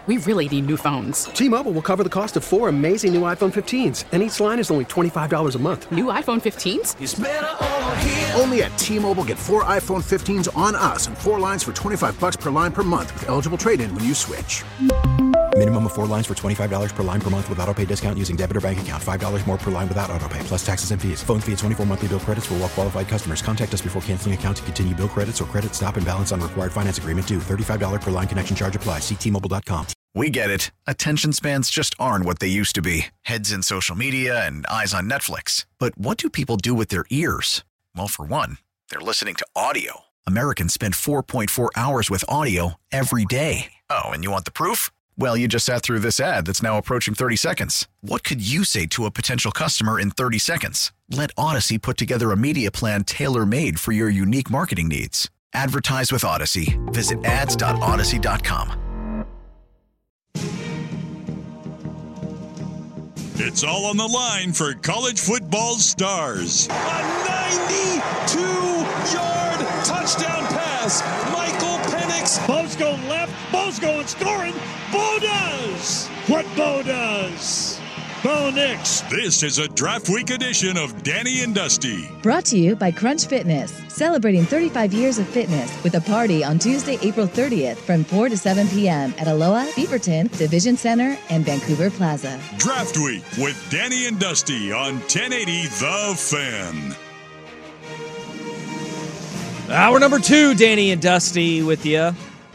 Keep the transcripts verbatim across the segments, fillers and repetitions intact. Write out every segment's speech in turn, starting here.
we really need new phones. T-Mobile will cover the cost of four amazing new iPhone fifteens, and each line is only twenty-five dollars a month. New iPhone fifteens? It's better over here. Only at T-Mobile, get four iPhone fifteens on us and four lines for twenty-five dollars per line per month with eligible trade-in when you switch. Minimum of four lines for twenty-five dollars per line per month with autopay discount using debit or bank account. five dollars more per line without autopay, plus taxes and fees. Phone fee at twenty-four monthly bill credits for well-qualified customers. Contact us before canceling account to continue bill credits or credit stop and balance on required finance agreement due. thirty-five dollars per line connection charge applies. See T Mobile dot com. We get it. Attention spans just aren't what they used to be. Heads in social media and eyes on Netflix. But what do people do with their ears? Well, for one, they're listening to audio. Americans spend four point four hours with audio every day. Oh, and you want the proof? Well, you just sat through this ad that's now approaching thirty seconds. What could you say to a potential customer in thirty seconds? Let Odyssey put together a media plan tailor-made for your unique marketing needs. Advertise with Odyssey. Visit ads dot odyssey dot com. It's all on the line for college football stars. A ninety-two-yard touchdown pass. Michael Penix. Bo's going left. Bo's going scoring. Bo does what Bo does. Bo Nix. This is a draft week edition of Danny and Dusty. Brought to you by Crunch Fitness, celebrating thirty-five years of fitness with a party on Tuesday, April thirtieth from four to seven p.m. at Aloha, Beaverton, Division Center, and Vancouver Plaza. Draft week with Danny and Dusty on ten eighty The Fan. Hour number two, Danny and Dusty with you.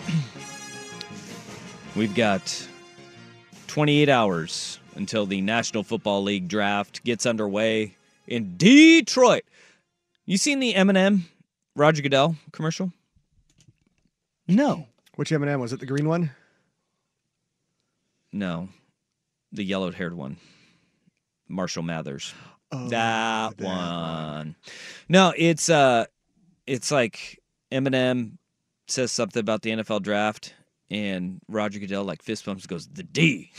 We've got twenty-eight hours until the National Football League draft gets underway in Detroit. You seen the Eminem, Roger Goodell commercial? No. Which M and M? Was it the green one? No. The yellow-haired one. Marshall Mathers. Oh, that, that one. one. No, it's uh, it's like Eminem says something about the N F L draft, and Roger Goodell, like, fist bumps, goes, the D.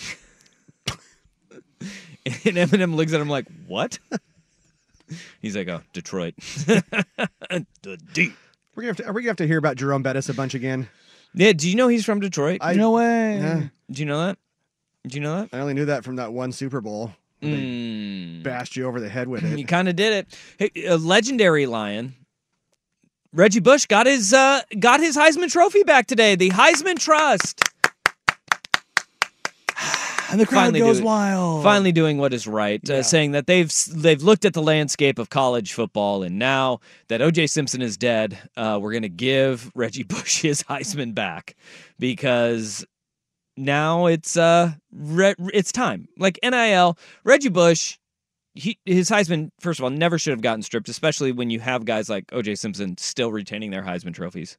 And Eminem looks at him like, what? He's like, oh, Detroit. The D. We're gonna have to, are we going to have to hear about Jerome Bettis a bunch again? Yeah, do you know he's from Detroit? I, no way. Yeah. Do you know that? Do you know that? I only knew that from that one Super Bowl. They Mm. bashed you over the head with it. You kind of did it. Hey, a legendary Lion, Reggie Bush, got his uh, got his Heisman Trophy back today. The Heisman Trust. And the crowd Finally goes do- wild. Finally doing what is right, Yeah. uh, saying that they've they've looked at the landscape of college football, and now that O J Simpson is dead, uh, we're going to give Reggie Bush his Heisman back because now it's uh re- it's time. Like N I L, Reggie Bush, he, his Heisman, first of all, never should have gotten stripped, especially when you have guys like O J Simpson still retaining their Heisman trophies.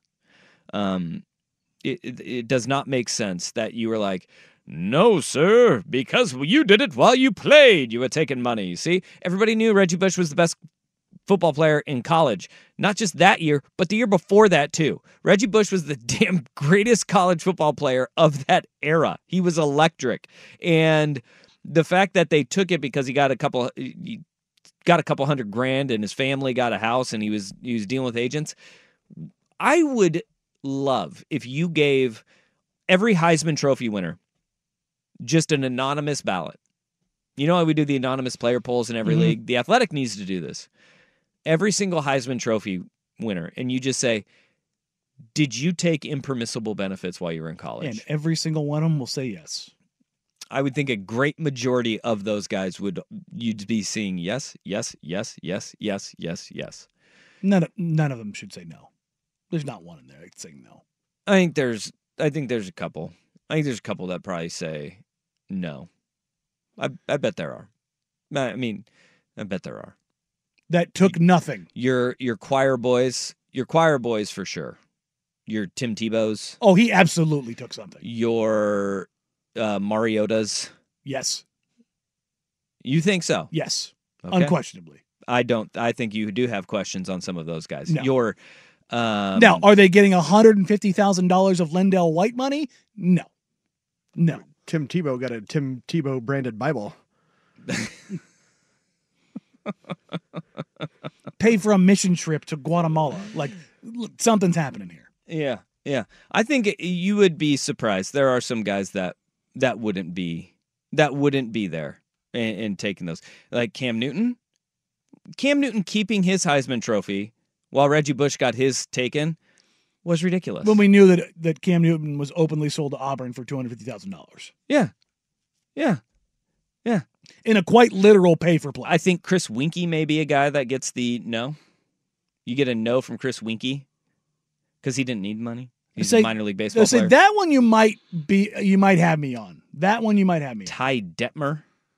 Um, it, it, it does not make sense that you were like, no, sir, because you did it while you played. You were taking money. See, everybody knew Reggie Bush was the best football player in college. Not just that year, but the year before that, too. Reggie Bush was the damn greatest college football player of that era. He was electric. And the fact that they took it because he got a couple he got a couple hundred grand and his family got a house and he was he was dealing with agents. I would love if you gave every Heisman Trophy winner just an anonymous ballot. You know how we do the anonymous player polls in every mm-hmm. league? The Athletic needs to do this. Every single Heisman Trophy winner, and you just say, did you take impermissible benefits while you were in college? And every single one of them will say yes. I would think a great majority of those guys would, you'd be seeing yes, yes, yes, yes, yes, yes, yes. None of, none of them should say no. There's not one in there that saying no. I think there's, I think there's a couple. I think there's a couple that probably say no. I I bet there are. I mean, I bet there are. That took nothing. Your your choir boys, your choir boys for sure. Your Tim Tebow's. Oh, he absolutely took something. Your uh, Mariota's. Yes. You think so? Yes. Okay. Unquestionably. I don't. I think you do have questions on some of those guys. No. Your um, now, are they getting one hundred fifty thousand dollars of Lendell White money? No. No. Tim Tebow got a Tim Tebow branded Bible. Pay for a mission trip to Guatemala. Like, something's happening here. Yeah, yeah. I think you would be surprised. There are some guys that that wouldn't be that wouldn't be there in, in taking those. Like Cam Newton, Cam Newton keeping his Heisman Trophy while Reggie Bush got his taken was ridiculous. When we knew that that Cam Newton was openly sold to Auburn for two hundred fifty thousand dollars. Yeah, yeah, yeah. In a quite literal pay for play. I think Chris Winkie may be a guy that gets the no. You get a no from Chris Winkie because he didn't need money. He's say, a minor league baseball say player. That one you might be, you might have me on. That one you might have me on. Ty Detmer.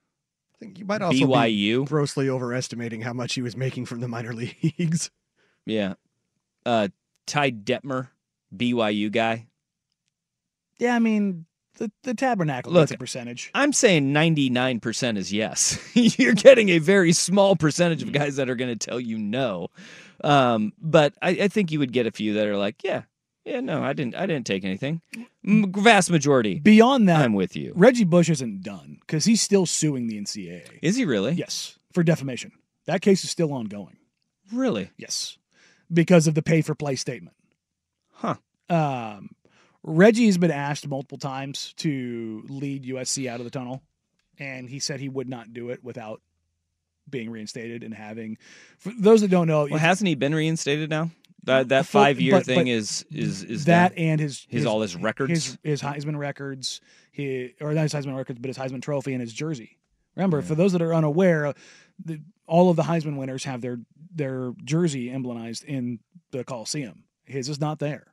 I think you might also B Y U. be grossly overestimating how much he was making from the minor leagues. Yeah. Uh, Ty Detmer, B Y U guy. Yeah, I mean, the, the Tabernacle Look, gets a percentage. I'm saying ninety-nine percent is yes. You're getting a very small percentage of guys that are going to tell you no. Um, but I, I think you would get a few that are like, yeah, yeah, no, I didn't, I didn't take anything. M- vast majority. Beyond that, I'm with you. Reggie Bush isn't done because he's still suing the N C double A. Is he really? Yes, for defamation. That case is still ongoing. Really? Yes, because of the pay for play statement. Huh. Um, Reggie has been asked multiple times to lead U S C out of the tunnel, and he said he would not do it without being reinstated and having. For those that don't know, well, hasn't he been reinstated now? That that Full- five year but- thing but is is is that done? and his, his all his records, his, his Heisman records, his, or not his Heisman records, but his Heisman Trophy and his jersey. Remember, yeah. for those that are unaware, the, all of the Heisman winners have their their jersey emblemized in the Coliseum. His is not there.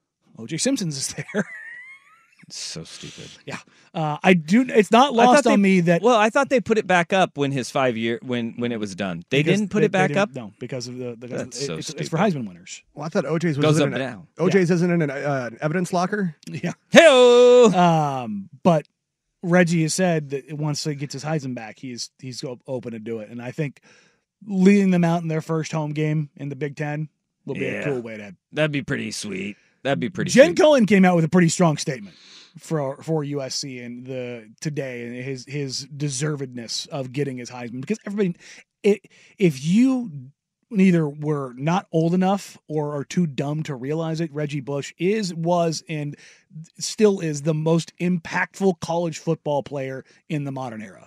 O J Simpson's is there. It's so stupid. Yeah, uh, I do. It's not lost they, on me that. Well, I thought they put it back up when his five year when when it was done. They didn't put they, it back up. No, because of the. Because That's it, so it's, stupid. it's for Heisman winners. Well, I thought O J's was goes up in and an, down. O J's yeah. isn't in an, uh, an evidence locker. Yeah. Hey. Um, but Reggie has said that once he gets his Heisman back, he's he's open to do it, and I think leading them out in their first home game in the Big Ten will be yeah. a cool way to. That'd be pretty sweet. That'd be pretty. Jen sweet. Cohen came out with a pretty strong statement for for U S C and the today and his his deservedness of getting his Heisman, because everybody, it, if you neither were not old enough or are too dumb to realize it, Reggie Bush is was and still is the most impactful college football player in the modern era.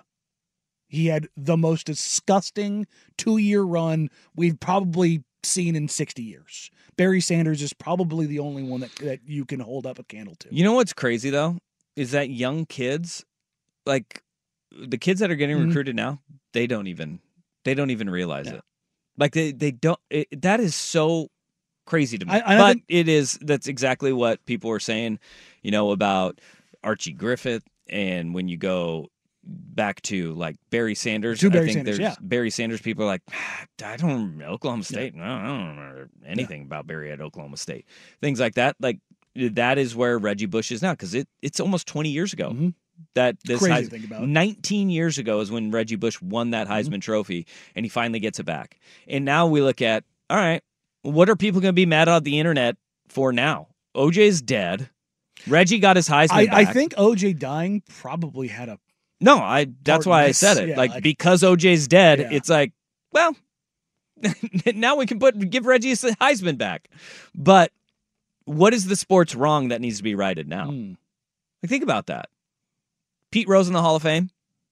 He had the most disgusting two-year run we've probably seen in sixty years. Barry Sanders is probably the only one that, that you can hold up a candle to. You know what's crazy though is that young kids, like the kids that are getting Mm-hmm. recruited now, they don't even they don't even realize Yeah. it. Like they they don't. It, that is so crazy to me. I- I but think- it is. That's exactly what people were saying. You know about Archie Griffith, and when you go back to like Barry Sanders, To Barry I think Sanders, there's yeah. Barry Sanders. People are like, ah, I don't remember Oklahoma State. No, I don't remember anything about Barry at Oklahoma State. Things like that. Like that is where Reggie Bush is now, because it it's almost twenty years ago. Mhm. That this Crazy Heis- to think about. nineteen years ago is when Reggie Bush won that Heisman Mm-hmm. Trophy, and he finally gets it back. And now we look at, all right, what are people going to be mad at the internet for now? O J's dead. Reggie got his Heisman I, back. I think O J dying probably had a No, I. That's why I Hardness, said it. yeah, like, like- because O J's dead, Yeah. it's like, well, now we can put give Reggie his Heisman back. But what is the sports wrong that needs to be righted now? Hmm. Like, think about that. Pete Rose in the Hall of Fame.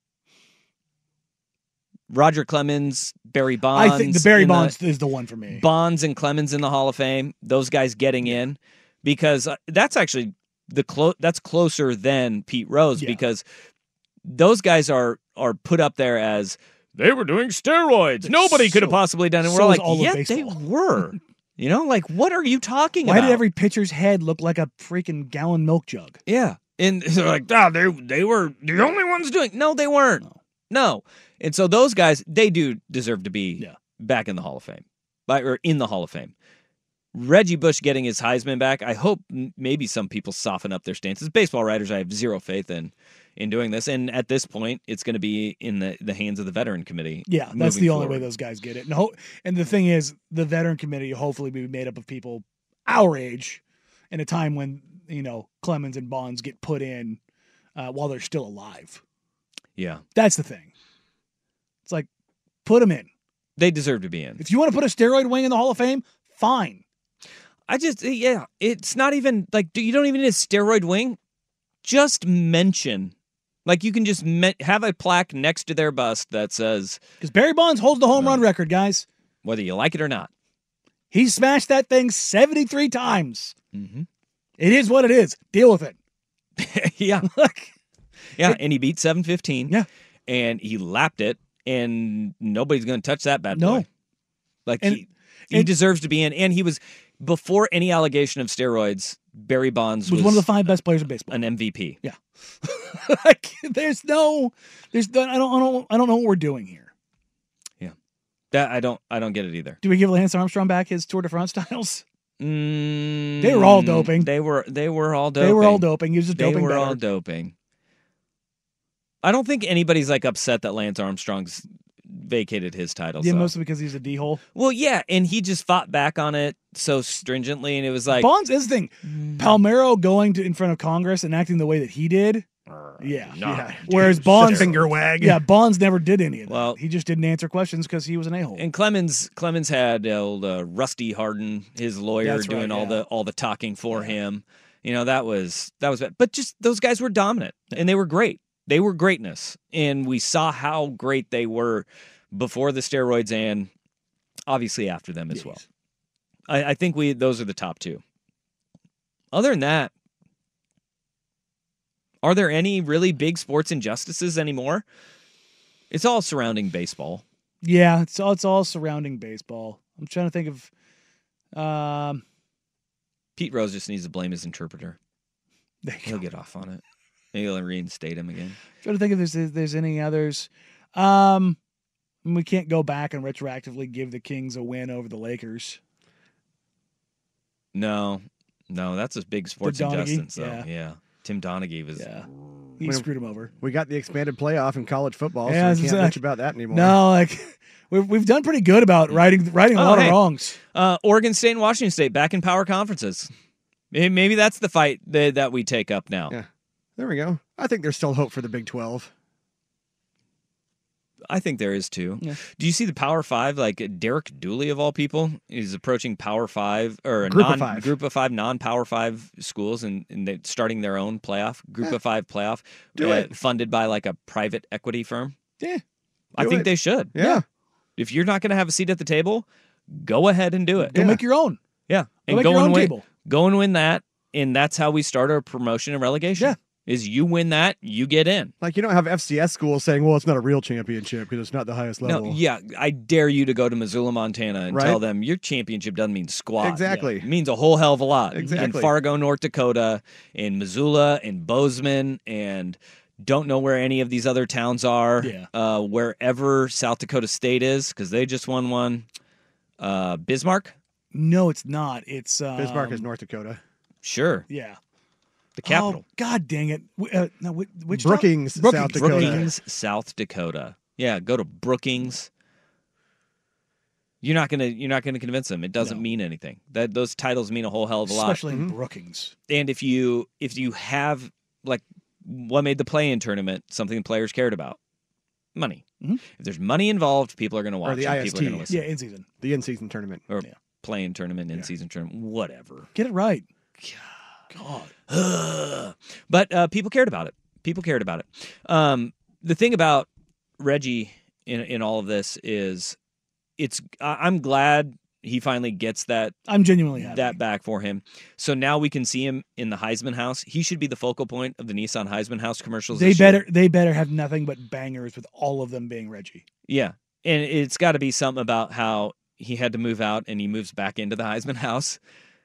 Roger Clemens, Barry Bonds. I think the Barry in Bonds is the one for me. Bonds and Clemens in the Hall of Fame. Those guys getting in, because uh, that's actually the clo- that's closer than Pete Rose, Yeah. because those guys are are put up there as they were doing steroids. Nobody could have So- possibly done it. so We're all is like, all of yeah, they baseball." were. You know, like, what are you talking Why about? did every pitcher's head look like a freaking gallon milk jug? Yeah. And they're like, ah, they they were the only ones doing. No, they weren't. No. No. And so those guys, they do deserve to be Yeah. back in the Hall of Fame, by, or in the Hall of Fame. Reggie Bush getting his Heisman back, I hope m- maybe some people soften up their stances. Baseball writers, I have zero faith in in doing this. And at this point, it's going to be in the, the hands of the veteran committee. Yeah, that's moving the only way forward. those guys get it. And, ho- and the thing is, the veteran committee will hopefully be made up of people our age in a time when, you know, Clemens and Bonds get put in uh, while they're still alive. Yeah. That's the thing. It's like, put them in. They deserve to be in. If you want to put a steroid wing in the Hall of Fame, fine. I just, yeah, it's not even like, you don't even need a steroid wing. just mention, like you can just me- have a plaque next to their bust that says, because Barry Bonds holds the home run record, guys. Whether you like it or not. He smashed that thing seventy-three times. Mm-hmm. It is what it is. Deal with it. yeah. yeah, it, and he beat seven fifteen. Yeah. And he lapped it, and nobody's going to touch that bad boy. No. Like, and, he, he and, deserves to be in. And he was, before any allegation of steroids, Barry Bonds was, was one of the five best players in baseball. An M V P. Yeah. like, there's no, there's, I don't, I don't, I don't know what we're doing here. Yeah. That, I don't, I don't get it either. Do we give Lance Armstrong back his Tour de France titles? Mm, they were all doping. They were, they were all doping. They were all doping. He was just they doping were better. all doping. I don't think anybody's like upset that Lance Armstrong's vacated his title. Yeah, so. mostly because he's a D-hole. Well, yeah, and he just fought back on it so stringently, and it was like... Bonds is the thing. Palmeiro going to in front of Congress and acting the way that he did, yeah. No, yeah. Whereas Bonds... Finger wag. Yeah, Bonds never did any of that. Well, he just didn't answer questions because he was an a-hole. And Clemens Clemens had old uh, Rusty Harden, his lawyer, That's doing right, all yeah. the all the talking for yeah. him. You know, that was that was bad. But just those guys were dominant, yeah. and they were great. They were greatness, and we saw how great they were before the steroids and obviously after them as yes. well. I, I think we those are the top two. Other than that, are there any really big sports injustices anymore? It's all surrounding baseball. Yeah, it's all it's all surrounding baseball. I'm trying to think of. Um, Pete Rose just needs to blame his interpreter. He'll get off on it. Maybe he'll reinstate him again. I'm trying to think if there's if there's any others. Um, we can't go back and retroactively give the Kings a win over the Lakers. No, no, that's a big sports injustice. Though. Yeah. yeah, Tim Donaghy was. Yeah, he we, screwed him over. We got the expanded playoff in college football, yeah, so we can't bitch about that anymore. No, like we've we've done pretty good about righting righting a oh, lot hey. of wrongs. Uh, Oregon State and Washington State back in power conferences. Maybe that's the fight that, that we take up now. Yeah, there we go. I think there's still hope for the Big twelve. I think there is too. Yeah. Do you see the Power Five? Like Derek Dooley of all people is approaching Power Five or a group non of five. group of five non-Power Five schools, and, and they're starting their own playoff group yeah. of five playoff, Do uh, it. funded by like a private equity firm. Yeah, I think it. they should. Yeah. yeah, if you're not going to have a seat at the table, go ahead and do it. Go yeah. make your own. Yeah, go and make go your and own win. table. Go and win that, and that's how we start our promotion and relegation. Yeah. Is you win that, you get in. Like, you don't have F C S schools saying, well, it's not a real championship because it's not the highest level. No, yeah, I dare you to go to Missoula, Montana and right? tell them your championship doesn't mean squat. Exactly. Yeah. It means a whole hell of a lot. Exactly. In Fargo, North Dakota, in Missoula, in Bozeman, and don't know where any of these other towns are. Yeah. Uh, wherever South Dakota State is, because they just won one. Uh, Bismarck? No, it's not. It's um, Bismarck is North Dakota. Sure. Yeah. The capital. Oh, God dang it. Uh, no, which, which Brookings, Brookings, South Dakota. Brookings, South Dakota. Yeah, go to Brookings. You're not gonna you're not gonna convince them. It doesn't No. mean anything. That those titles mean a whole hell of a lot. Especially in Brookings. And if you if you have like what made the play-in tournament something the players cared about, money. Mm-hmm. If there's money involved, people are going to watch. Or the and I S people T. are going to listen. Yeah, in season. The in-season tournament. Or yeah. play-in tournament, in-season tournament, whatever. Get it right. God. But uh, people cared about it. People cared about it. Um, the thing about Reggie in in all of this is, it's. I, I'm glad he finally gets that. I'm genuinely happy. that back for him. So now we can see him in the Heisman House. He should be the focal point of the Nissan Heisman House commercials. They this better year. they better have nothing but bangers with all of them being Reggie. Yeah, and it's got to be something about how he had to move out and he moves back into the Heisman House.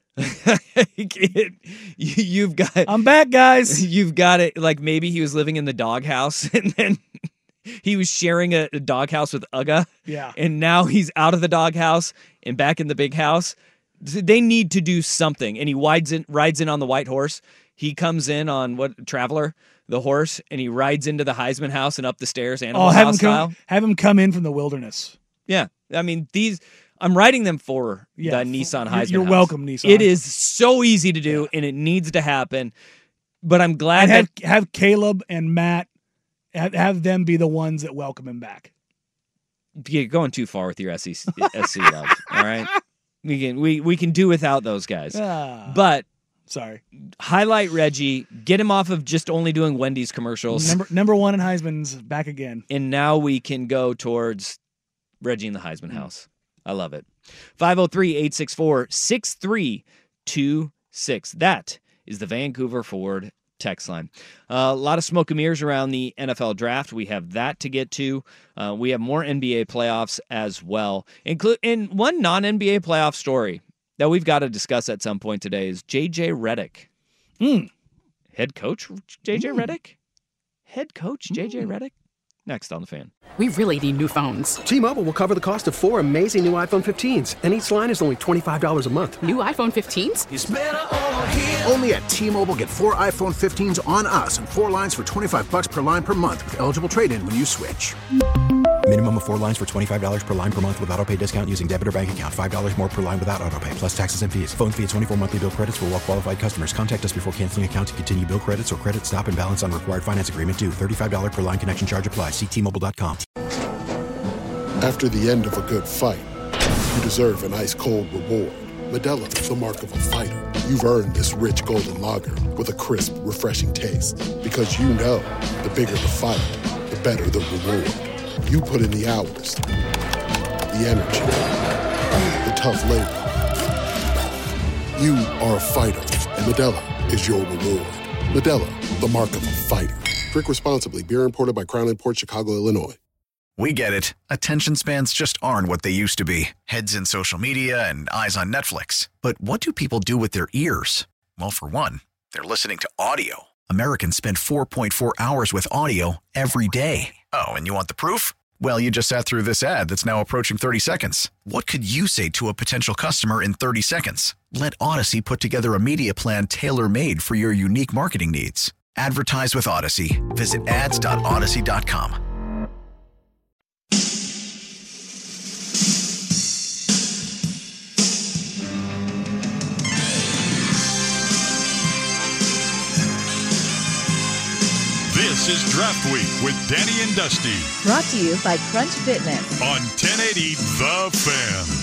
You've got. I'm back, guys. You've got it. Like maybe he was living in the doghouse and then he was sharing a, a doghouse with Uga. Yeah. And now he's out of the doghouse and back in the big house. They need to do something. And he rides in, rides in on the white horse. He comes in on what Traveler, the horse, and he rides into the Heisman House and up the stairs. Animal oh, have House him come, style. have him come in from the wilderness. Yeah, I mean these. I'm writing them for Yeah, the Nissan you're- Heisman you're House. welcome, Nissan. It is so easy to do, and it needs to happen. But I'm glad And that have have Caleb and Matt have, have them be the ones that welcome him back. you're going too far with your S C S C love. All right, we can we we can do without those guys. Ah. But Sorry. Highlight Reggie. Get him off of just only doing Wendy's commercials. Number number one in Heisman's back again. And now we can go towards Reggie in the Heisman house. I love it. five oh three, eight six four, six three two six. That is the Vancouver Ford text line. Uh, a lot of smoke and mirrors around the N F L draft. We have that to get to. Uh, we have more N B A playoffs as well. Include in one non-N B A playoff story that we've got to discuss at some point today is J J Redick. Mm. Head coach J J mm. Redick? Head coach J J mm. Redick? Next on The Fan. We really need new phones. T-Mobile will cover the cost of four amazing new iPhone fifteens, and each line is only twenty-five dollars a month. New iPhone fifteens? It's better over here. Only at T-Mobile, get four iPhone fifteens on us and four lines for twenty-five dollars per line per month with eligible trade-in when you switch. Minimum of four lines for twenty-five dollars per line per month with autopay discount using debit or bank account. five dollars more per line without autopay, plus taxes and fees. Phone fee at twenty-four monthly bill credits for well-qualified customers. Contact us before canceling account to continue bill credits or credit stop and balance on required finance agreement due. thirty-five dollars per line connection charge applies. See T Mobile dot com. After the end of a good fight, you deserve an ice-cold reward. Modelo is the mark of a fighter. You've earned this rich golden lager with a crisp, refreshing taste. Because you know, the bigger the fight, the better the reward. You put in the hours, the energy, the tough labor. You are a fighter, and Modelo is your reward. Modelo, the mark of a fighter. Drink responsibly. Beer imported by Crown Imports, Chicago, Illinois. We get it. Attention spans just aren't what they used to be. Heads in social media and eyes on Netflix. But what do people do with their ears? Well, for one, they're listening to audio. Americans spend four point four hours with audio every day. Oh, and you want the proof? Well, you just sat through this ad that's now approaching thirty seconds. What could you say to a potential customer in thirty seconds? Let Odyssey put together a media plan tailor-made for your unique marketing needs. Advertise with Odyssey. Visit ads dot odyssey dot com. This is Draft Week with Danny and Dusty. Brought to you by Crunch Fitness. On ten eighty The Fan.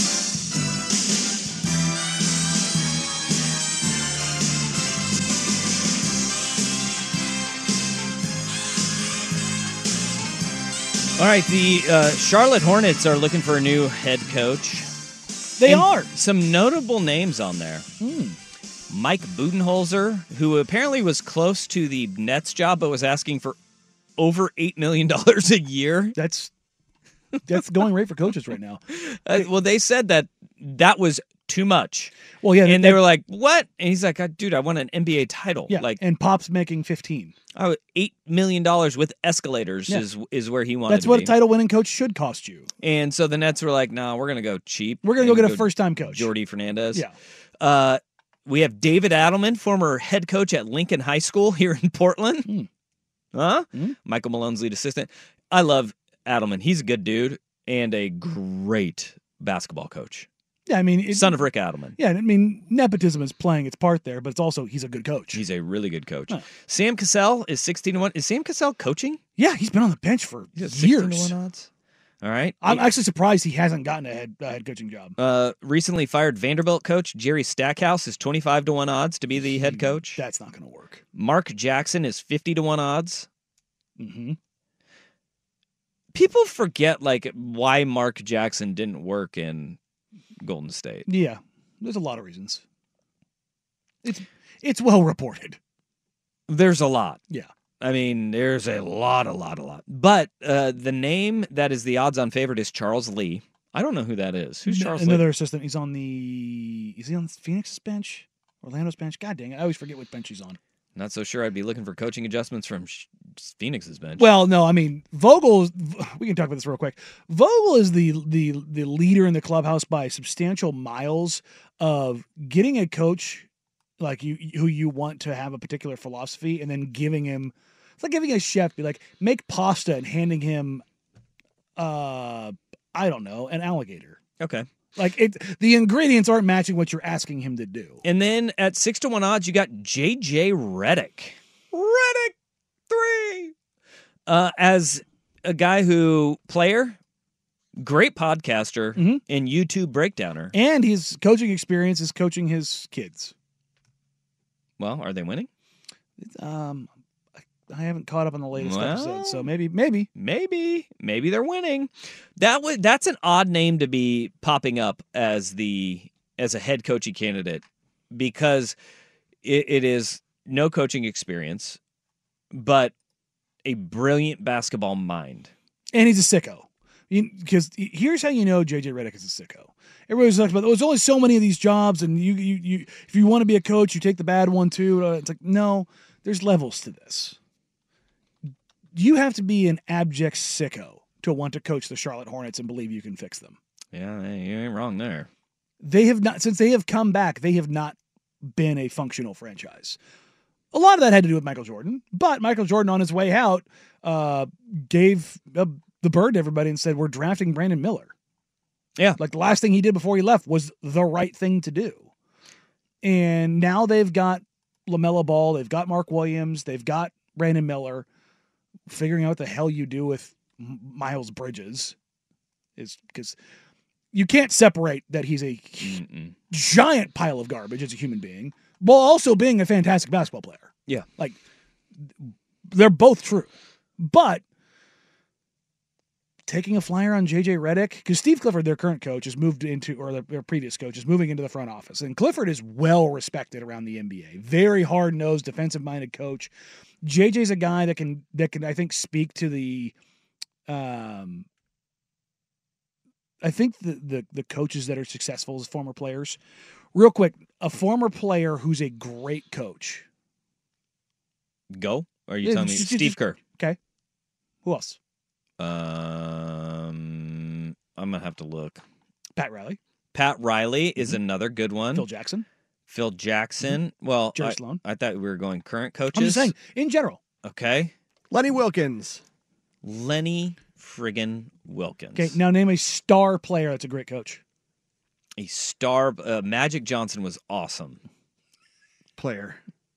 All right, the uh, Charlotte Hornets are looking for a new head coach. They and are. Some notable names on there. Hmm. Mike Budenholzer, who apparently was close to the Nets job, but was asking for over eight million dollars a year. That's that's going rate for coaches right now. Uh, well, they said that that was too much. Well, yeah, and they, they were like, "What?" And he's like, "Dude, I want an N B A title." Yeah, like, and Pop's making fifteen. Oh, eight million dollars with escalators yeah. is is where he wanted. That's to what be. a title-winning coach should cost you. And so the Nets were like, "No, nah, we're going to go cheap. We're going to go get a first-time coach, Jordi Fernandez." Yeah. Uh, we have David Adelman, former head coach at Lincoln High School here in Portland. Mm. Huh? Mm. Michael Malone's lead assistant. I love Adelman. He's a good dude and a great basketball coach. Yeah, I mean, it, son of Rick Adelman. Yeah, I mean, nepotism is playing its part there, but it's also he's a good coach. He's a really good coach. Huh. Sam Cassell is sixteen to one. Is Sam Cassell coaching? Yeah, he's been on the bench for years. sixteen to one odds. All right. I'm actually surprised he hasn't gotten a head, a head coaching job. Uh, recently fired Vanderbilt coach Jerry Stackhouse is twenty-five to one odds to be the head coach. That's not going to work. Mark Jackson is fifty to one odds. Mm-hmm. People forget like why Mark Jackson didn't work in Golden State. Yeah, there's a lot of reasons. It's it's well reported. There's a lot. Yeah. I mean, there's a lot, a lot, a lot. But uh, the name that is the odds-on favorite is Charles Lee. I don't know who that is. Who's Charles Another Lee? assistant. He's on the... Is he on Phoenix's bench? Orlando's bench? God dang it. I always forget what bench he's on. Not so sure I'd be looking for coaching adjustments from Phoenix's bench. Well, no, I mean, Vogel... We can talk about this real quick. Vogel is the, the, the leader in the clubhouse by substantial miles of getting a coach like you who you want to have a particular philosophy and then giving him... It's like giving a chef, be like, make pasta and handing him, uh, I don't know, an alligator. Okay. Like, it, the ingredients aren't matching what you're asking him to do. And then at six to one odds, you got J J Redick. Redick three. Uh, as a guy who, player, great podcaster, mm-hmm. and YouTube breakdowner. And his coaching experience is coaching his kids. Well, are they winning? Um, I haven't caught up on the latest Well, episode, so maybe, maybe, maybe, maybe they're winning. That was that's an odd name to be popping up as the as a head coaching candidate because it, it is no coaching experience, but a brilliant basketball mind. And he's a sicko. Because here's how you know J J Redick is a sicko. Everybody's talking about, there's only so many of these jobs, and you, you, you, if you want to be a coach, you take the bad one too. It's like, no, there's levels to this. You have to be an abject sicko to want to coach the Charlotte Hornets and believe you can fix them. Yeah, you ain't wrong there. They have not, since they have come back, they have not been a functional franchise. A lot of that had to do with Michael Jordan, but Michael Jordan on his way out uh, gave uh, the bird to everybody and said, we're drafting Brandon Miller. Yeah. Like the last thing he did before he left was the right thing to do. And now they've got LaMelo Ball, they've got Mark Williams, they've got Brandon Miller. Figuring out what the hell you do with Miles Bridges is because you can't separate that he's a Mm-mm. giant pile of garbage as a human being while also being a fantastic basketball player. Yeah. Like, they're both true. But taking a flyer on J J Redick, because Steve Clifford, their current coach, has moved into, or their, their previous coach, is moving into the front office. And Clifford is well respected around the N B A. Very hard-nosed, defensive-minded coach. J J's a guy that can, that can I think, speak to the, um, I think the, the the coaches that are successful as former players. Real quick, a former player who's a great coach. Go? Or are you Yeah, telling me just- Steve just- Kerr? Okay. Who else? Um, I'm gonna have to look. Pat Riley. Pat Riley is another good one. Phil Jackson. Phil Jackson. Well, Jerry I, Sloan. I thought we were going current coaches. I'm just saying, in general. Okay. Lenny Wilkins. Lenny friggin' Wilkins. Okay, now name a star player that's a great coach. A star. Uh, Magic Johnson was awesome. Player.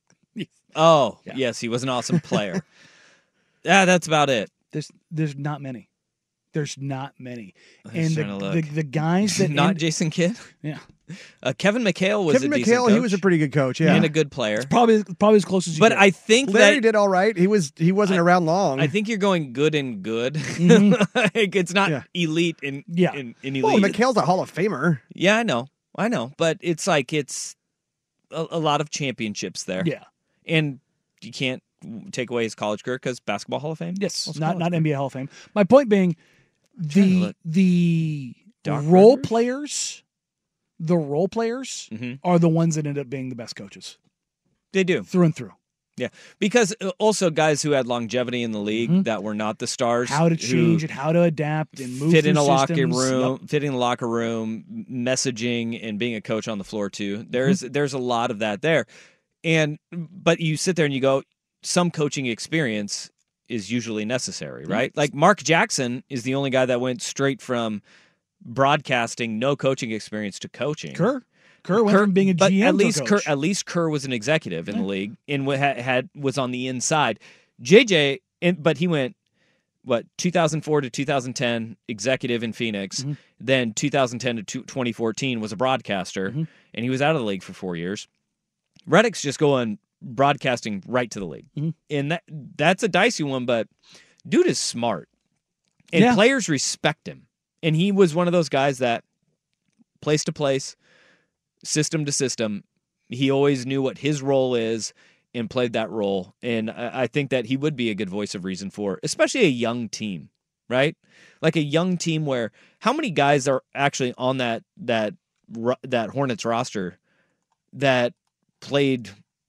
Oh, Yeah. yes, he was an awesome player. Yeah, that's about it. There's there's not many. There's not many. I'm And just the, trying to the look. the guys that Not end- Jason Kidd. Yeah. Uh, Kevin McHale was Kevin a decent McHale, coach he was a pretty good coach, yeah. and a good player. probably probably as close as you But get. I think Larry that did all right. He was he wasn't I- around long. I think you're going good and good. Mhm. Like, it's not Yeah. elite in Yeah. in, in elite. well, McHale's a Hall of Famer. Yeah, I know, I know, but it's like it's a, a lot of championships there. Yeah. And you can't take away his college career because basketball Hall of Fame. Yes, What's not college not career? N B A Hall of Fame. My point being, trying to the look. the Doc role Rivers? players, the role players Mhm. are the ones that end up being the best coaches They do. through and through. Yeah, because uh, also guys who had longevity in the league Mhm. that were not the stars, How to who change it, how to adapt, and move fit in through a locker systems. room, Yep. fit in a locker room, messaging, and being a coach on the floor too. There's Mm-hmm. there's a lot of that there, and but you sit there and you go, some coaching experience is usually necessary, right? Like Mark Jackson is the only guy that went straight from broadcasting, no coaching experience, to coaching. Kerr, Kerr went from being a but G M at to a least Kerr, coach. at least Kerr was an executive in the league and wa- had, had was on the inside. J J, and, but he went what two thousand four to two thousand ten executive in Phoenix. Mm-hmm. Then two thousand ten to two- twenty fourteen was a broadcaster, Mm-hmm. and he was out of the league for four years. Redick's just going broadcasting right to the league, Mm-hmm. and that that's a dicey one. But dude is smart, and Yeah. players respect him. And he was one of those guys that place to place, system to system, he always knew what his role is and played that role. And I I think that he would be a good voice of reason for, especially a young team, right? Like a young team where how many guys are actually on that that ro- that Hornets roster that played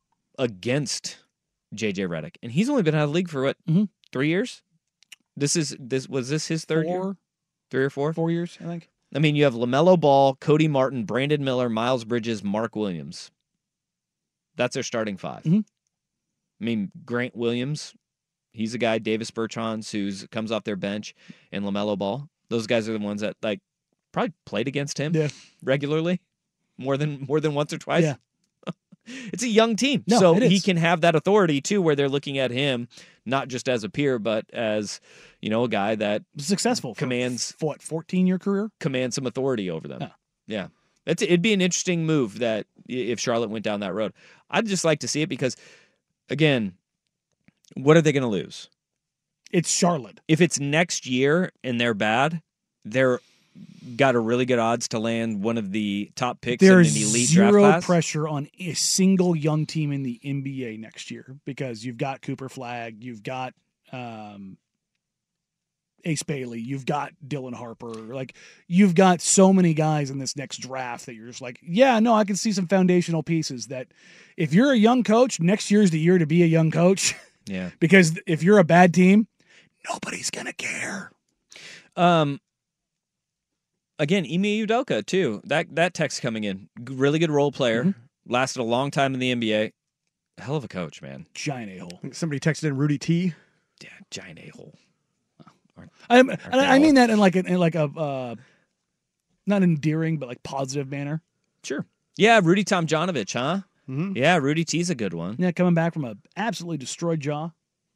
against J J Redick, and he's only been out of the league for what Mhm. three years. This is this was this his third year, Four, three or four. four years, I think. I mean, you have LaMelo Ball, Cody Martin, Brandon Miller, Miles Bridges, Mark Williams. That's their starting five. Mhm. I mean, Grant Williams, he's a guy. Davis Bertans, who's comes off their bench, and LaMelo Ball. Those guys are the ones that like probably played against him Yeah. regularly, more than more than once or twice. Yeah. It's a young team, No, so it he is. can have that authority too, where they're looking at him not just as a peer, but as you know, a guy that Successful for, commands for what, fourteen year career? command some authority over them. Yeah. Yeah. It's, it'd be an interesting move that i- if Charlotte went down that road. I'd just like to see it because, again, what are they going to lose? It's Charlotte. If it's next year and they're bad, they're got a really good odds to land one of the top picks There's in an elite zero draft class. pressure on a single young team in the N B A next year because you've got Cooper Flagg, you've got um, Ace Bailey, you've got Dylan Harper. Like, you've got so many guys in this next draft that you're just like, yeah, no, I can see some foundational pieces that if you're a young coach, next year's the year to be a young coach. Yeah. Because if you're a bad team, nobody's going to care. Um. Again, Ime Udoka, too. That that text coming in. Really good role player. Mm-hmm. Lasted a long time in the N B A. Hell of a coach, man. Giant a-hole. Somebody texted in Rudy T. Yeah, giant a-hole. I, I mean that in like a, in like a uh, not endearing, but like positive manner. Sure. Yeah, Rudy Tomjanovich, huh? Mm-hmm. Yeah, Rudy T's a good one. Yeah, coming back from a absolutely destroyed jaw.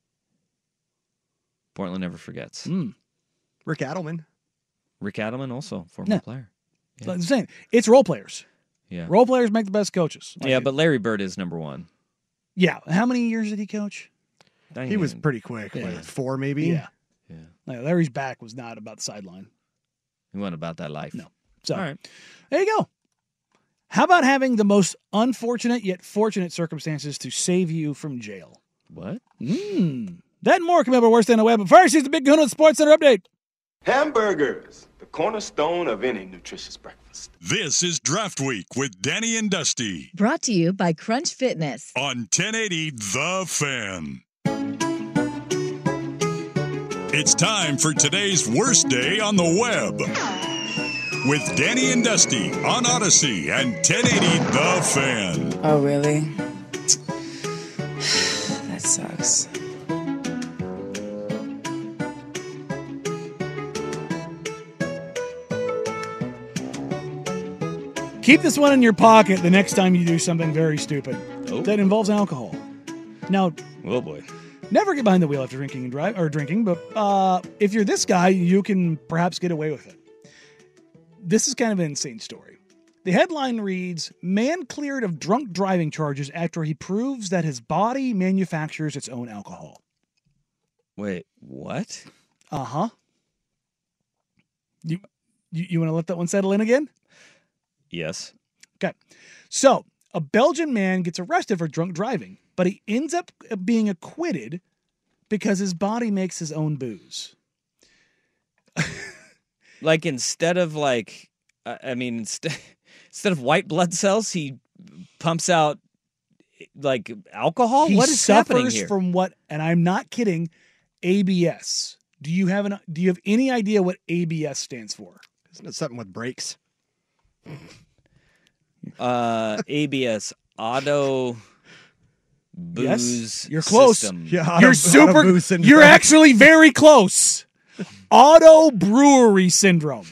Portland never forgets. Mm. Rick Adelman. Rick Adelman, also former yeah. player. Yeah. Like I'm saying, it's role players. Yeah, role players make the best coaches. Like, yeah, but Larry Bird is number one. Yeah, how many years did he coach? He even, was pretty quick. Yeah. Like four, maybe. Yeah, yeah. Like Larry's back was not about the sideline. He wasn't about that life. No. So, all right, there you go. How about having the most unfortunate yet fortunate circumstances to save you from jail? What? Mmm. That and more come up at Worst on the Web. But first, here's the Big Kahuna Sports Center update. Hamburgers, the cornerstone of any nutritious breakfast. This is Draft Week with Danny and Dusty. Brought to you by Crunch Fitness. On ten eighty The Fan. It's time for today's worst day on the web. With Danny and Dusty on Odyssey and ten eighty The Fan. Oh, really? That sucks. Keep this one in your pocket the next time you do something very stupid oh. that involves alcohol. Now, oh boy, never get behind the wheel after drinking and drive or drinking. But uh, if you're this guy, you can perhaps get away with it. This is kind of an insane story. The headline reads: "Man cleared of drunk driving charges after he proves that his body manufactures its own alcohol." Wait, what? Uh huh. You you, you want to let that one settle in again? Yes. Okay. So, a Belgian man gets arrested for drunk driving, but he ends up being acquitted because his body makes his own booze. Like, instead of, like, I mean, instead, instead of white blood cells, he pumps out, like, alcohol? He what is happening suffers here? from what, and I'm not kidding, A B S. Do you have an? Do you have any idea what A B S stands for? Isn't it something with brakes? Uh, A B S, auto booze. Yes, you're close. System. Yeah, you're auto, super. Auto you're actually very close. Auto brewery syndrome,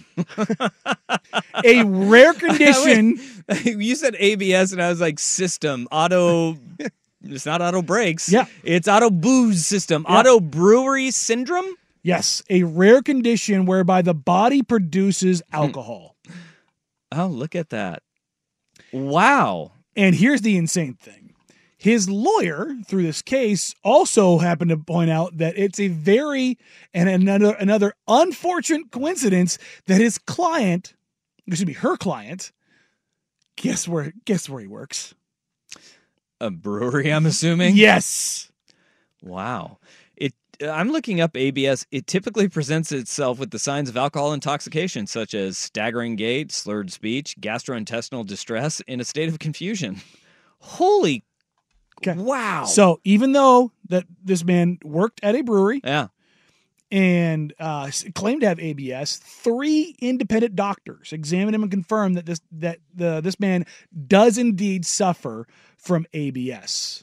a rare condition. You said A B S, and I was like, system auto. It's not auto brakes. Yeah, it's auto booze system. Yeah. Auto brewery syndrome. Yes, a rare condition whereby the body produces alcohol. Oh, look at that. Wow. And here's the insane thing. His lawyer, through this case, also happened to point out that it's a very, and another another unfortunate coincidence that his client, excuse me, her client, guess where, guess where he works? A brewery, I'm assuming? Yes. Wow. It. I'm looking up A B S. It typically presents itself with the signs of alcohol intoxication, such as staggering gait, slurred speech, gastrointestinal distress, in a state of confusion. Holy okay. Wow. So even though that this man worked at a brewery yeah. and uh, claimed to have A B S, three independent doctors examined him and confirmed that this that the this man does indeed suffer from A B S.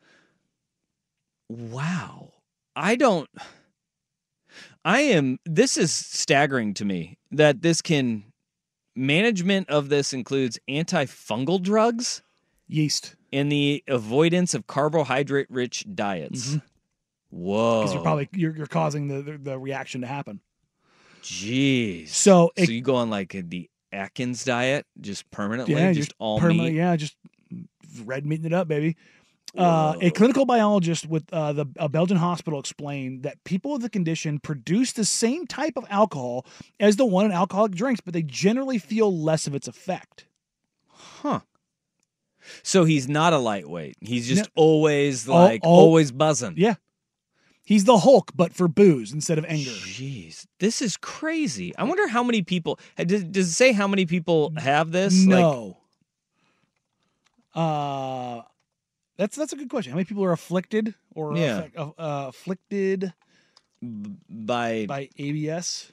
Wow. I don't, I am, this is staggering to me that this can, management of this includes antifungal drugs, yeast, and the avoidance of carbohydrate-rich diets. Mm-hmm. Whoa. Because you're probably, you're, you're causing the, the, the reaction to happen. Jeez. So, so it, you go on like the Atkins diet, just permanently, yeah, just, just all permanently, meat? Yeah, just Red meeting it up, baby. Uh, a clinical biologist with uh, the a Belgian hospital explained that people with the condition produce the same type of alcohol as the one in alcoholic drinks, but they generally feel less of its effect. Huh. So he's not a lightweight. He's just No. always All- like all- always buzzing. Yeah. He's the Hulk, but for booze instead of anger. Jeez, this is crazy. I wonder how many people. Does, does it say how many people have this? No. uh, that's that's a good question. How many people are afflicted or Yeah. affect- uh, uh, afflicted Like by by A B S?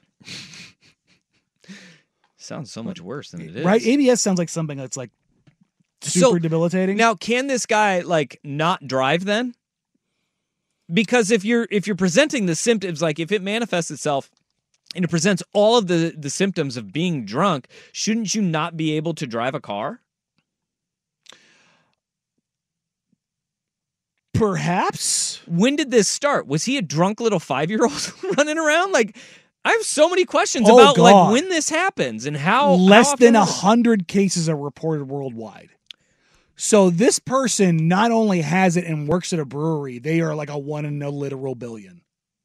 sounds so much worse than it is. Right? A B S sounds like something that's like super So, debilitating. Now, can this guy like not drive then? Because if you're if you're presenting the symptoms, like if it manifests itself and it presents all of the the symptoms of being drunk, shouldn't you not be able to drive a car? Perhaps. When did this start? Was he a drunk little five-year-old running around? Like, I have so many questions Oh, about God. like when this happens and how Less how than often a is it? hundred cases are reported worldwide. So this person not only has it and works at a brewery, they are like a one in a literal billion.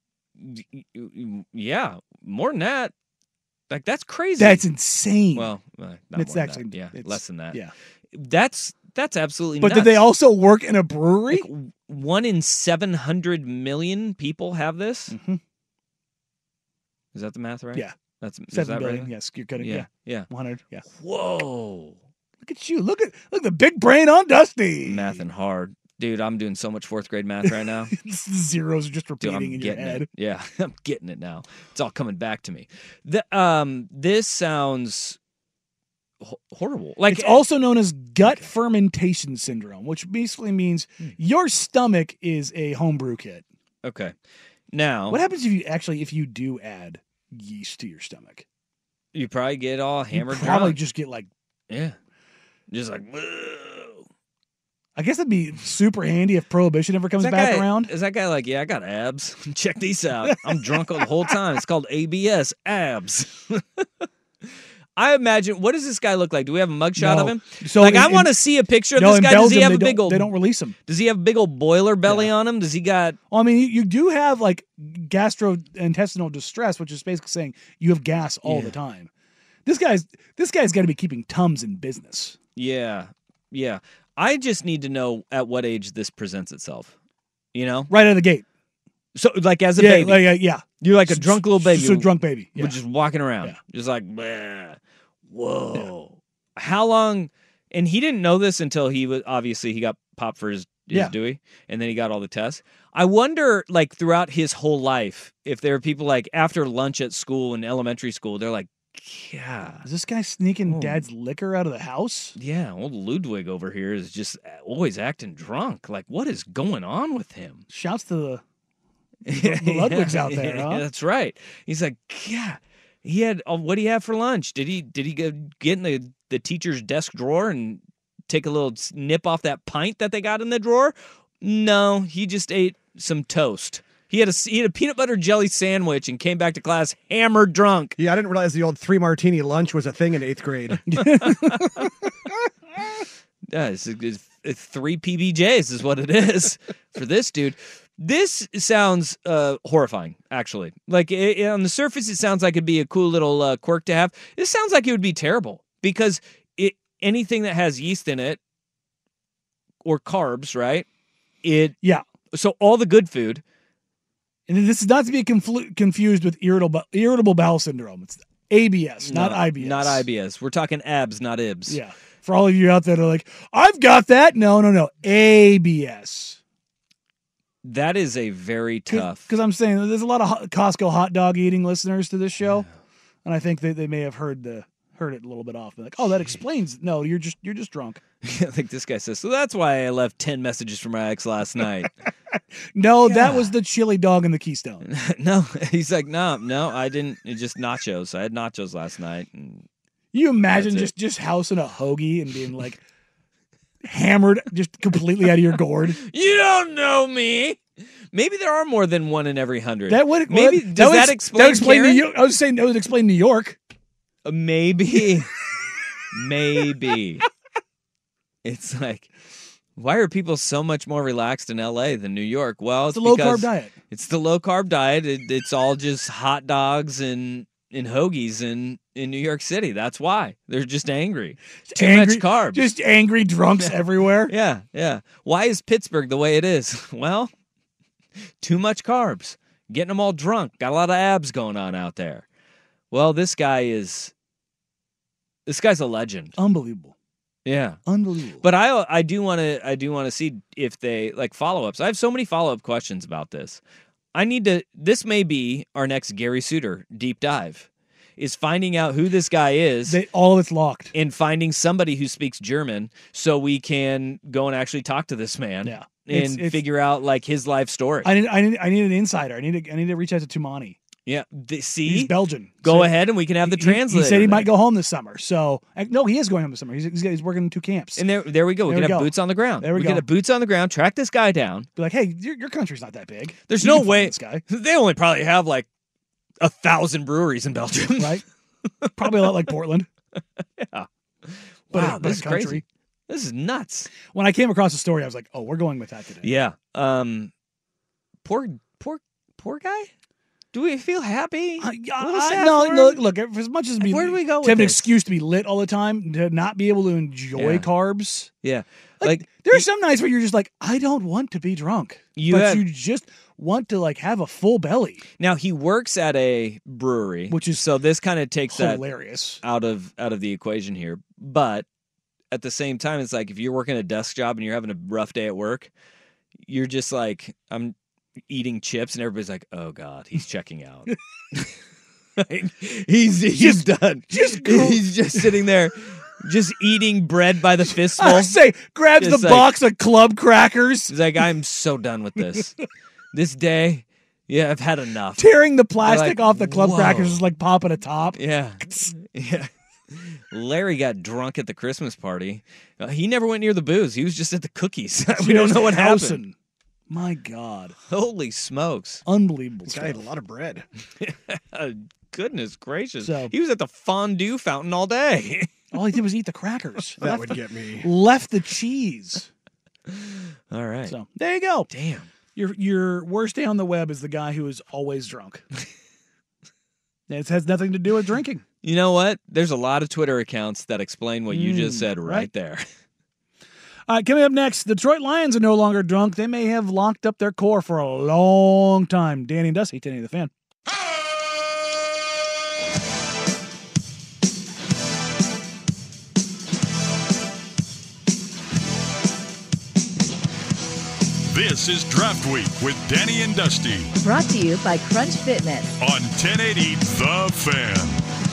Yeah, more than that. Like that's crazy. That's insane. Well, uh, not It's more than actually- that. yeah, it's- less than that. yeah. that's that's absolutely. But nuts. did they also work in a brewery? Like, one in seven hundred million people have this. Mm-hmm. Is that the math right? Yeah. that's is Seven that billion. Right? Yes, you're cutting. Yeah, Yeah, yeah. one hundred. Yeah. Whoa, Look at you. Look at look the big brain on Dusty. math and hard, dude. I'm doing so much fourth grade math right now. The zeros are just Dude, repeating I'm in your getting head. it. Yeah, I'm getting it now. It's all coming back to me. The um, this sounds ho- horrible. Like It's also known as gut fermentation syndrome, which basically means Hmm. your stomach is a homebrew kit. okay. Now, What happens if you actually if you do add yeast to your stomach? you probably get all You hammered. probably drunk. just get like yeah, just like. "Whoa." I guess that'd be super handy if Prohibition ever comes Is that back guy- around. Is that guy like, yeah, I got abs. Check these out. I'm drunk the whole time. It's called A B S, abs. I imagine, what does this guy look like? Do we have a mugshot No. of him? So like, in- I in- want to see a picture of No, this in guy. Does he Belgium, have they a big don't, old? they don't release them. Does he have a big old boiler belly on him? Does he got? Well, I mean, you, you do have like gastrointestinal distress, which is basically saying you have gas all Yeah. the time. This guy's this guy's got to be keeping Tums in business. Yeah, yeah. I just need to know at what age this presents itself. You know, Right out of the gate. so like as a yeah, baby, like, uh, yeah. you're like a drunk little baby. So drunk baby. We're Yeah. just walking around, Yeah. just like, "Bleh. Whoa. How long? And he didn't know this until he was obviously he got popped for his, his Yeah. Dewey, and then he got all the tests. I wonder, like throughout his whole life, if there are people like after lunch at school in elementary school, they're like, yeah, Is this guy sneaking Oh. dad's liquor out of the house? yeah, old Ludwig over here is just always acting drunk. Like, what is going on with him? Shouts to the the, the Ludwigs out there, Yeah, huh? that's right. He's like, yeah. He had. Oh, what did he have for lunch? Did he? Did he go get in the, the teacher's desk drawer and take a little nip off that pint that they got in the drawer? No, he just ate some toast. He had a he had a peanut butter jelly sandwich and came back to class hammered drunk. Yeah, I didn't realize the old three martini lunch was a thing in eighth grade. Yeah, it's, it's, it's three P B Js is what it is for this dude. This sounds uh, horrifying, actually. Like it, on the surface, it sounds like it'd be a cool little uh, quirk to have. This sounds like it would be terrible because it anything that has yeast in it or carbs, right? It Yeah. So all the good food. And this is not to be conflu- confused with irritable irritable bowel syndrome. It's A B S, not no, I B S. Not I B S. We're talking abs, not ibs. Yeah. For all of you out there that are like, I've got that. No, no, no. A B S. That is a very tough. Because I'm saying there's a lot of hot, Costco hot dog eating listeners to this show, and I think that they may have heard the heard it a little bit off. They're like, oh, that explains. No, you're just you're just drunk. I think this guy says, so that's why I left ten messages from my ex last night. No, that Yeah. was the chili dog in the Keystone. No, he's like, no, no, I didn't. It's just nachos. I had nachos last night. And You imagine That's just just housing a hoagie and being like hammered just completely out of your gourd. you don't know me. Maybe there are more than one in every hundred. That would maybe well, does would, that ex- explain? That would explain Karen? New York. I was saying that would explain New York. Uh, maybe, maybe. It's like, why are people so much more relaxed in L A than New York? Well, it's, It's a low-carb because diet. It's the low-carb diet. It, it's all just hot dogs and, and hoagies in, in New York City. That's why. They're just angry. Too Angry- much carbs. Just angry drunks everywhere. Yeah, yeah. Why is Pittsburgh the way it is? Well, too much carbs. Getting them all drunk. Got a lot of abs going on out there. Well, this guy is... This guy's a legend. Unbelievable. Yeah, unbelievable. But I I do want to I do want to see if they like follow ups. I have so many follow up questions about this. I need to. This may be our next Gary Suter deep dive. Is finding out who this guy is. They, all of it's locked. And finding somebody who speaks German so we can go and actually talk to this man. Yeah, and it's, it's, figure out like his life story. I need I need I need an insider. I need to I need to reach out to Tumani. Yeah, the, see, he's Belgian. Go So ahead, and we can have the he, translator. He said he there. might go home this summer. So no, he is going home this summer. He's he's, he's working in two camps. And there, there we go. We There can we have go. boots on the ground. There we we go. can have boots on the ground. Track this guy down. Be like, hey, your, your country's not that big. There's You no can find way. This guy, They only probably have like a thousand breweries in Belgium, right? Probably a lot like Portland. Yeah. But Wow, a, but this a is country. crazy. This is nuts. When I came across the story, I was like, oh, we're going with that today. Yeah. Um. Poor, poor, poor guy. Do we feel happy? Uh, A yeah, little I- sad no, for him? look, look. For as much as be, Where do we go to with have an this? excuse to be lit all the time, to not be able to enjoy Yeah. carbs. Yeah. Like, Like, there are some nights where you're just like, I don't want to be drunk, You but have- you just want to like have a full belly. now he works at a brewery, Which is so this kind of takes that Hilarious. out of out of the equation here. But at the same time, it's like if you're working a desk job and you're having a rough day at work, you're just like, I'm eating chips, and everybody's like, "Oh God, he's checking out." Like, he's he's done. just go- he's just sitting there, just eating bread by the fistful. I say, grabs Just the like- box of club crackers, He's like, I'm so done with this. This day, yeah, I've had enough. tearing the plastic Like, off the club whoa. crackers is like popping a top. Yeah, yeah. Larry got drunk at the Christmas party. Uh, he never went near the booze. He was just at the cookies. we don't know what happened. Hausen. My God, Holy smokes! unbelievable This guy stuff. ate a lot of bread. Goodness gracious! So- he was at the fondue fountain all day. All he did was eat the crackers. That left would the, get me. Left the cheese. All right. So there you go. Damn. Your your worst day on the web is the guy who is always drunk. It has nothing to do with drinking. You know what? There's a lot of Twitter accounts that explain what you just Mm, said right, right. there. All right, coming up next, the Detroit Lions are no longer drunk. They may have locked up their core for a long time. Danny and Dusty, ten eighty The Fan. This is Draft Week with Danny and Dusty Brought to you by Crunch Fitness. on ten eighty The Fan.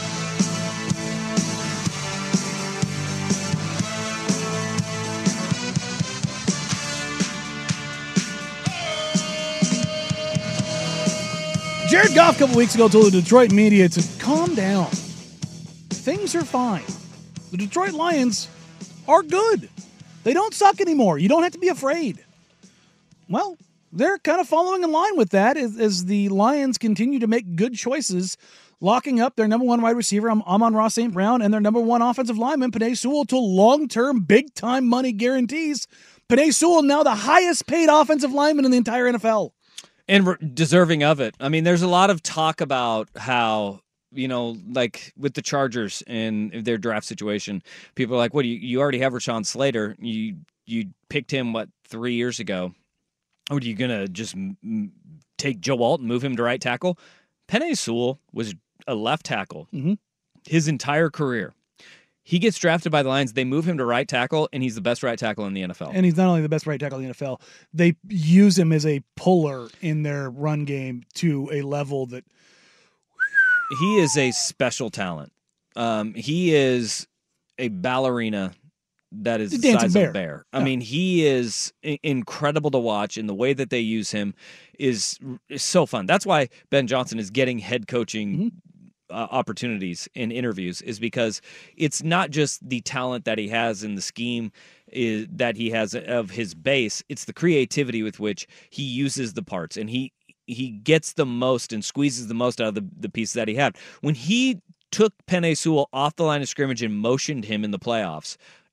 Jared Goff a couple weeks ago told the Detroit media to calm down. Things are fine. The Detroit Lions are good. They don't suck anymore. You don't have to be afraid. Well, they're kind of following in line with that as, as the Lions continue to make good choices, locking up their number one wide receiver, Am- Amon-Ra Saint Brown, and their number one offensive lineman, Penei Sewell, to long-term, big-time money guarantees. Penei Sewell now the highest-paid offensive lineman in the entire N F L. And re- deserving of it. I mean, there's a lot of talk about how, you know, like with the Chargers and their draft situation, people are like, what, you, you already have Rashawn Slater. You you picked him, what, three years ago. What, are you going to just m- m- take Joe Alt and move him to right tackle? Penei Sewell was a left tackle mm-hmm. his entire career. He gets drafted by the Lions. They move him to right tackle, and he's the best right tackle in the N F L. And he's not only the best right tackle in the N F L, they use him as a puller in their run game to a level that He is a special talent. Um, he is a ballerina that is He's a the dancing size bear. of a bear. I Yeah. mean, he is I- incredible to watch, and the way that they use him is, is so fun. That's why Ben Johnson is getting head coaching Mm-hmm. uh, opportunities in interviews, is because it's not just the talent that he has in the scheme is, that he has of his base. It's the creativity with which he uses the parts, and he he gets the most and squeezes the most out of the, the pieces that he had. When he took Penei Sewell off the line of scrimmage and motioned him in the playoffs,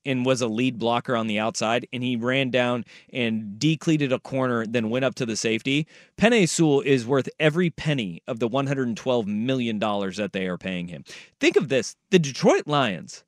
and was a lead blocker on the outside, and he ran down and decleated a corner, then went up to the safety. Penei Sewell is worth every penny of the one hundred twelve million dollars that they are paying him. Think of this. The Detroit Lions,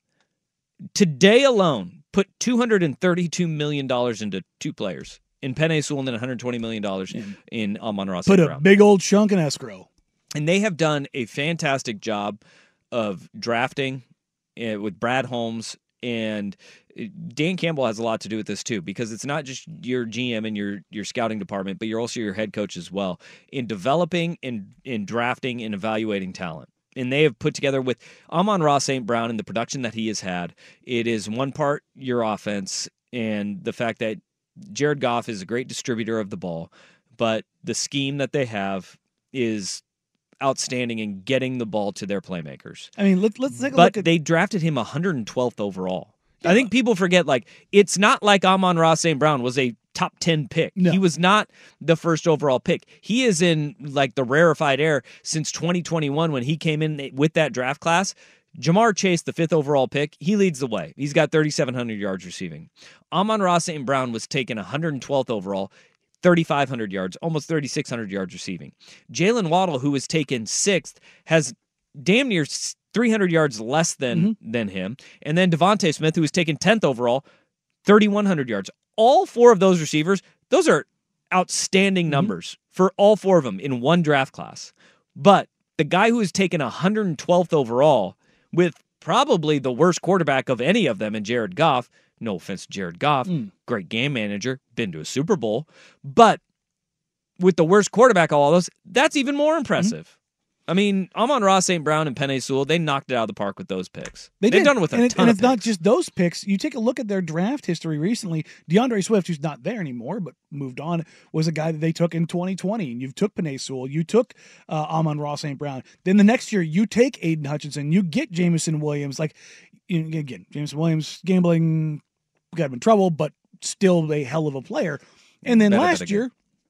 today alone, put two hundred thirty-two million dollars into two players, in Penei Sewell and then one hundred twenty million dollars yeah. in Amon-Ra Saint Brown. Put a big old chunk in escrow. And they have done a fantastic job of drafting uh, with Brad Holmes, and Dan Campbell has a lot to do with this too, because it's not just your G M and your your scouting department, but you're also your head coach as well in developing and in drafting and evaluating talent. And they have put together with Amon-Ra Saint Brown and the production that he has had, it is one part your offense and the fact that Jared Goff is a great distributor of the ball, but the scheme that they have is outstanding in getting the ball to their playmakers. I mean, let's let's take a but look at. They drafted him one hundred twelfth overall. Yeah. I think people forget, like, it's not like Amon-Ra Saint Brown was a top ten pick. No. He was not the first overall pick. He is in, like, the rarefied air since twenty twenty-one when he came in with that draft class. Jamar Chase, the fifth overall pick, he leads the way. He's got thirty-seven hundred yards receiving. Amon-Ra Saint Brown was taken one hundred twelfth overall, thirty-five hundred yards, almost thirty-six hundred yards receiving. Jalen Waddle, who was taken sixth, has damn near three hundred yards less than, mm-hmm. than him. And then Devontae Smith, who was taken tenth overall, thirty-one hundred yards. All four of those receivers, those are outstanding mm-hmm. numbers for all four of them in one draft class. But the guy who was taken one hundred twelfth overall, with probably the worst quarterback of any of them in Jared Goff. No offense to Jared Goff. Mm. Great game manager. Been to a Super Bowl. But with the worst quarterback of all those, that's even more impressive. Mm-hmm. I mean, Amon-Ra Saint Brown and Penei Sewell, they knocked it out of the park with those picks. They They've did. done it with a and ton it, and of it's picks. not just those picks. You take a look at their draft history recently. DeAndre Swift, who's not there anymore, but moved on, was a guy that they took in twenty twenty. And you took Penei Sewell. You took uh, Amon-Ra Saint Brown. Then the next year, you take Aiden Hutchinson. You get Jameson Williams. Like, you know, again, Jameson Williams, gambling, got him in trouble, but still a hell of a player. And then Better last year,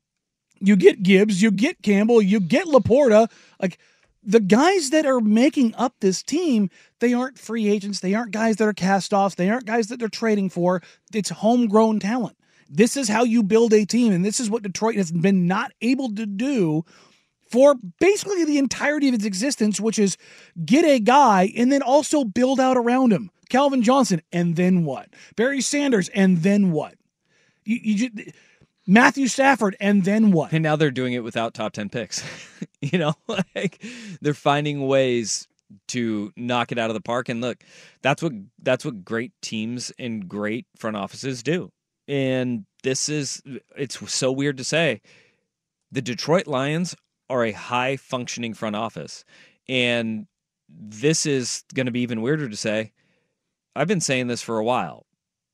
you get Gibbs, you get Campbell, you get Laporta. Like, the guys that are making up this team, they aren't free agents. They aren't guys that are cast-offs. They aren't guys that they're trading for. It's homegrown talent. This is how you build a team, and this is what Detroit has been not able to do for basically the entirety of its existence, which is get a guy and then also build out around him. Calvin Johnson, and then what? Barry Sanders, and then what? You, you just... Matthew Stafford, and then what? And now they're doing it without top ten picks. you know, like they're finding ways to knock it out of the park. And look, that's what that's what great teams and great front offices do. And this is, it's so weird to say, the Detroit Lions are a high functioning front office. And this is going to be even weirder to say. I've been saying this for a while.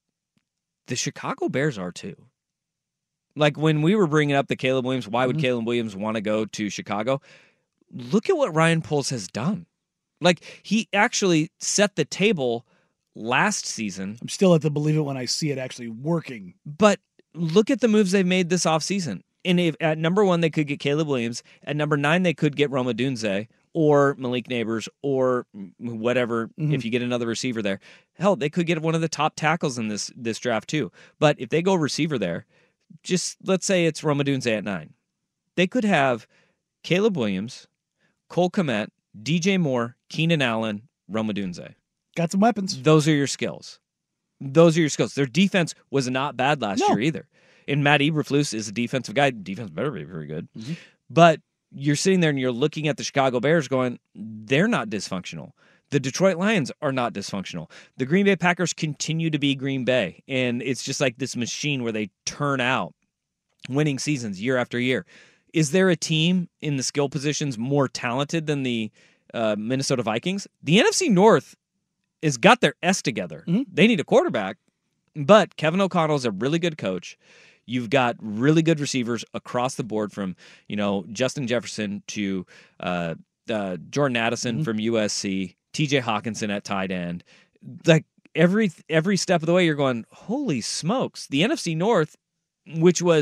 The Chicago Bears are too. Like when we were bringing up the Caleb Williams, why would mm-hmm. Caleb Williams want to go to Chicago? Look at what Ryan Poles has done. Like he actually set the table last season. I'm still at the believe it when I see it actually working. But look at the moves they've made this offseason. And if, at number one, they could get Caleb Williams. At number nine, they could get Rome Odunze or Malik Neighbors or whatever, mm-hmm. if you get another receiver there. Hell, they could get one of the top tackles in this, this draft too. But if they go receiver there, just let's say it's Rome Odunze at nine. They could have Caleb Williams, Cole Kmet, D J Moore, Keenan Allen, Rome Odunze. Got some weapons. Those are your skills. Those are your skills. Their defense was not bad last no. year either. And Matt Eberflus is a defensive guy. Defense better be very good. Mm-hmm. But you're sitting there and you're looking at the Chicago Bears going, they're not dysfunctional. The Detroit Lions are not dysfunctional. The Green Bay Packers continue to be Green Bay. And it's just like this machine where they turn out winning seasons year after year. Is there a team in the skill positions more talented than the uh, Minnesota Vikings? The N F C North has got their S together. Mm-hmm. They need a quarterback, but Kevin O'Connell is a really good coach. You've got really good receivers across the board from, you know, Justin Jefferson to uh, uh, Jordan Addison mm-hmm. from U S C, T J Hawkinson at tight end. Like every every step of the way, you're going, holy smokes. The N F C North, which was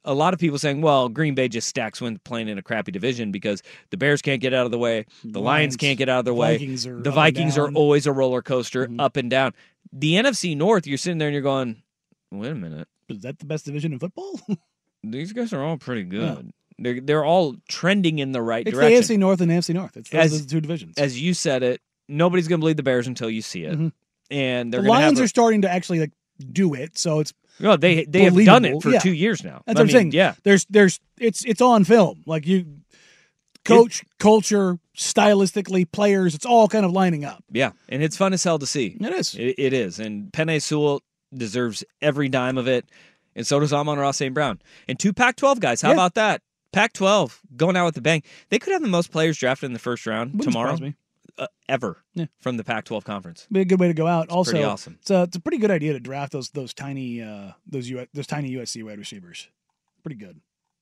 a lot of people saying, well, Green Bay just stacks wins playing in a crappy division because the Bears can't get out of the way. The Lions, Lions can't get out of the way. Vikings are the Vikings are always a roller coaster, mm-hmm. up and down. The N F C North, you're sitting there and you're going, wait a minute. Is that the best division in football? These guys are all pretty good. Yeah. They're, they're all trending in the right it's direction. It's the A F C North and the N F C North. It's those, as, those two divisions. As you said it, nobody's going to believe the Bears until you see it. Mm-hmm. And they're the gonna Lions have a, are starting to actually like do it, so it's no, they they have done it for yeah. two years now. That's I what mean, I'm saying. Yeah, there's there's it's it's on film. Like you, coach, it, culture, stylistically, players, it's all kind of lining up. Yeah, and it's fun as hell to see. It is. It, it is, and Penei Sewell deserves every dime of it, and so does Amon-Ra Saint Brown. And two Pac twelve guys. How yeah. about that? Pac twelve going out with the bang. They could have the most players drafted in the first round Wouldn't tomorrow. surprise me. Uh, ever yeah. from the Pac twelve conference. Be a good way to go out. It's also, pretty awesome. It's a, it's a pretty good idea to draft those those tiny uh, those U S, those tiny U S C wide receivers. Pretty good.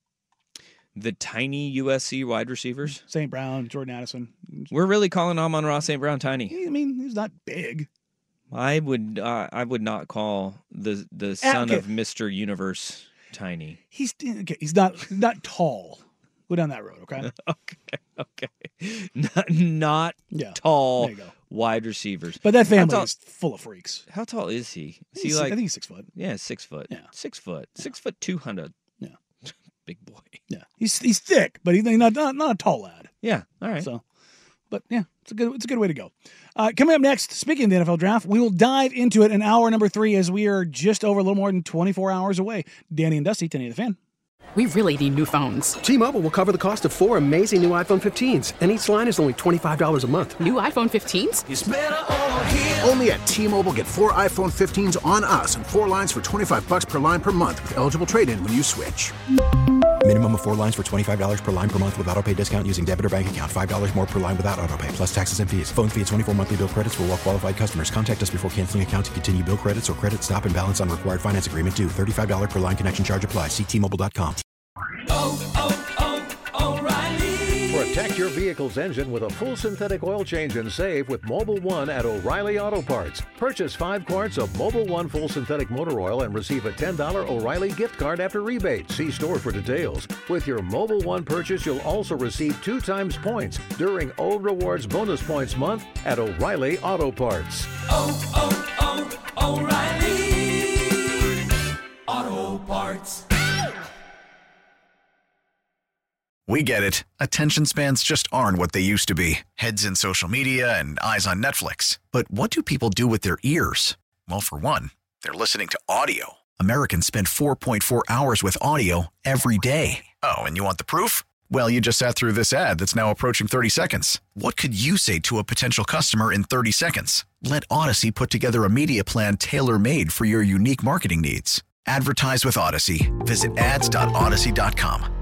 The tiny U S C wide receivers, Saint Brown, Jordan Addison. We're really calling Amon-Ra Saint Brown tiny. I mean, he's not big. I would uh, I would not call the the son okay. of Mister Universe tiny. He's okay, he's not not tall. Go down that road, okay? okay, okay. Not, not yeah. tall wide receivers. But that family tall, is full of freaks. How tall is he? Is he he's, like? I think he's six foot. Yeah, six foot. Yeah, six foot. Yeah. Six foot two hundred. Yeah, big boy. Yeah, he's he's thick, but he's not not, not a tall lad. Yeah, all right. So, but yeah, it's a good it's a good way to go. Uh, coming up next, speaking of the N F L draft, we will dive into it in hour number three as we are just over a little more than twenty-four hours away. Danny and Dusty, ten eighty The Fan. We really need new phones. T-Mobile will cover the cost of four amazing new iPhone fifteens, and each line is only twenty-five dollars a month. New iPhone fifteens? It's better over here. Only at T-Mobile, get four iPhone fifteens on us and four lines for twenty-five dollars per line per month with eligible trade-in when you switch. Minimum of four lines for twenty-five dollars per line per month with autopay discount using debit or bank account. five dollars more per line without autopay, plus taxes and fees. Phone fee at twenty-four monthly bill credits for well-qualified customers. Contact us before canceling account to continue bill credits or credit stop and balance on required finance agreement due. thirty-five dollars per line connection charge applies. See T Mobile dot com. Oh, oh, oh, O'Reilly. Protect your vehicle's engine with a full synthetic oil change and save with Mobil one at O'Reilly Auto Parts. Purchase five quarts of Mobil one full synthetic motor oil and receive a ten dollars O'Reilly gift card after rebate. See store for details. With your Mobil one purchase, you'll also receive two times points during O Rewards Bonus Points Month at O'Reilly Auto Parts. Oh, oh, oh, O'Reilly Auto Parts. We get it. Attention spans just aren't what they used to be. Heads in social media and eyes on Netflix. But what do people do with their ears? Well, for one, they're listening to audio. Americans spend four point four hours with audio every day. Oh, and you want the proof? Well, you just sat through this ad that's now approaching thirty seconds. What could you say to a potential customer in thirty seconds? Let Odyssey put together a media plan tailor-made for your unique marketing needs. Advertise with Odyssey. Visit ads dot odyssey dot com.